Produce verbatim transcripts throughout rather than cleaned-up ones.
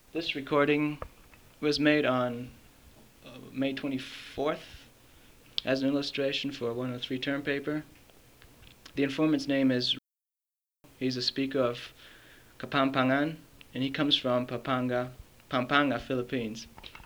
This recording was made on uh, May twenty-fourth as an illustration for a one oh three term paper. The informant's name is he's a speaker of Kapampangan, and he comes from Pampanga, Pampanga, Philippines.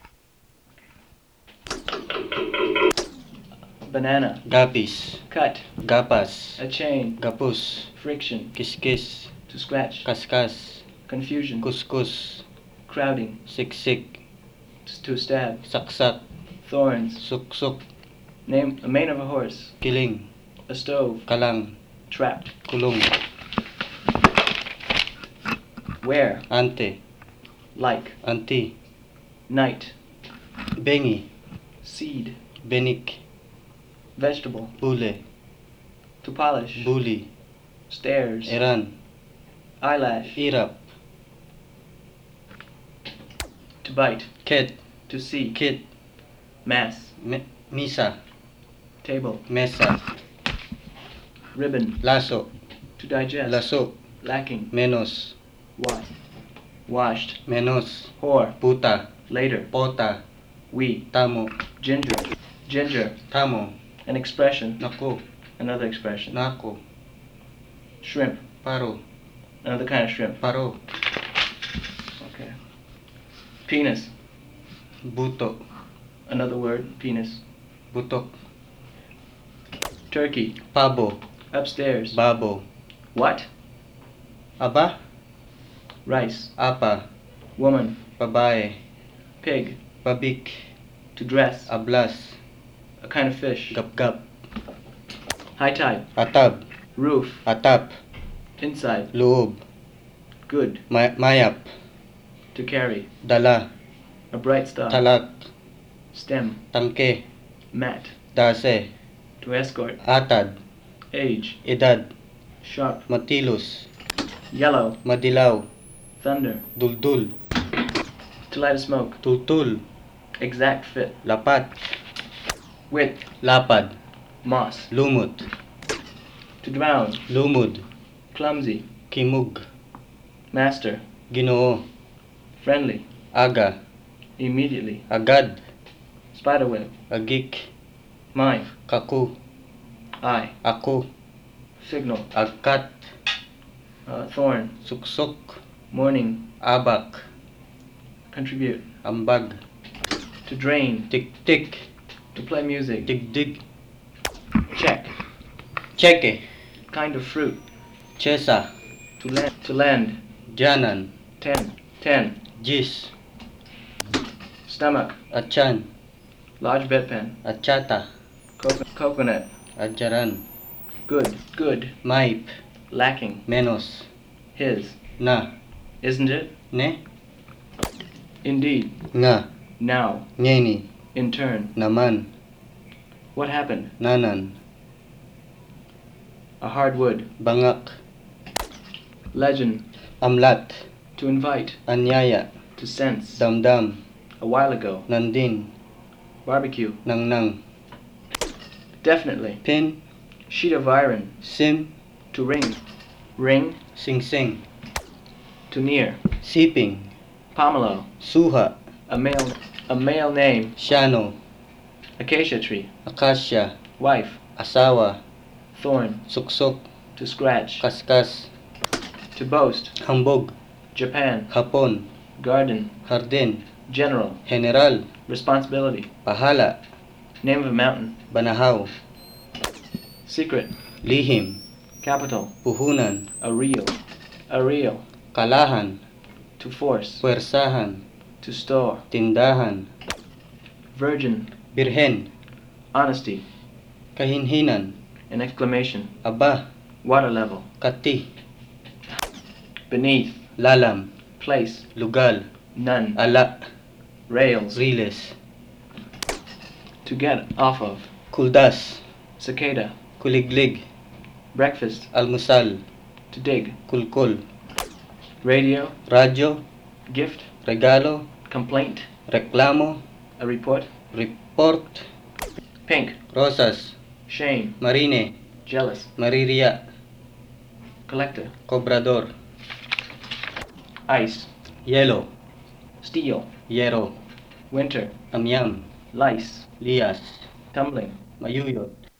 Banana. Gapis. Cut. Gapas. A chain. Gapus. Friction. Kiskis. To scratch. Kaskas. Confusion. Kuskus. Crowding. Siksik. To stab. Saksak. Thorns. Suksuk. Name a mane of a horse. Kiling. A stove. Kalang. Trapped. Kulong. Where. Ante. Like. Anti. Night. Bengi. Seed. Benik. Vegetable. Bule. To polish. Buli. Stairs. Eran. Eyelash. Irap. To bite. Ket. To see. Kit. Mass. Me misa. Table. Mesa. Ribbon. Laso. To digest. Laso. Lacking. Menos. Wash. Washed. Menos. Whore. Puta. Later. Pota. We. Tamo. Ginger. Ginger. Tamo. An expression. Nako. Another expression. Nako. Shrimp. Paro. Another kind of shrimp. Paro. Okay. Penis. Buto. Another word. Penis. Butok. Turkey. Pabo. Upstairs. Babo. What? Aba. Rice. Apa. Woman. Babae. Pig. Babik. To dress. Ablas. A kind of fish. Gap-gap. High tide. Atab. Roof. Atap. Inside. Loob. Good. May mayap. To carry. Dala. A bright star. Talak. Stem. Tangke. Mat. Dase. To escort. Atad. Age. Edad. Sharp. Matilus. Yellow. Madilaw. Thunder. Duldul. To light a smoke. Tultul. Exact fit. Lapat. Width. Lapad. Moss. Lumot. To drown. Lumud. Clumsy. Kimug. Master. Ginoo. Friendly. Aga. Immediately. Agad. Spiderweb. Agik. Mine. Kaku. Eye. Ako. Signal. Agkat. Uh, thorn. Suksok. Morning. Abak. Contribute. Ambag. To drain. Tik-tik. To play music. Dig-dig. Check. Cheke. Kind of fruit. Chesa. To land. To land. Janan. Ten. Ten. Jis. Stomach. Achan. Large bedpan. Achata. Coco coconut. Ajaran. Good. Good. Maip. Lacking. Menos. His. Na. Isn't it? Ne. Indeed. Nga. Now. Ngeni. In turn. Naman. What happened? Nanan. A hardwood. Bangak. Legend. Amlat. To invite. Anyaya. To sense. Damdam. A while ago. Nandin. Barbecue. Nangnang. Definitely. Pin. Sheet of iron. Sim. To ring. Ring. Singsing. To near. Siping. Pomelo. Suha. A male. A male name. Shano. Acacia tree. Akasya. Wife. Asawa. Thorn. Suksok. To scratch. Kaskas. To boast. Hambog. Japan. Hapon. Garden. Hardin. General. General. Responsibility. Pahala. Name of a mountain. Banahaw. Secret. Lihim. Capital. Puhunan. A reel. A reel. Kalahan. To force. Puwersahan. To store. Tindahan. Virgin. Birhen. Honesty. Kahinhinan. An exclamation. Aba. Water level. Kati. Beneath. Lalam. Place. Lugal. None. Ala. Rails. Riles. To get off of. Kuldas. Cicada. Kuliglig. Breakfast. Almusal. To dig. Kulkul. Radio. Radyo. Gift. Regalo. Complaint. Reklamo. A report. Report. Pink. Rosas. Shame. Marine. Jealous. Mariria. Collector. Cobrador. Ice. Yellow. Steel. Yero, Winter. Amyam, Lice. Lias, Tumbling. Mayuyot,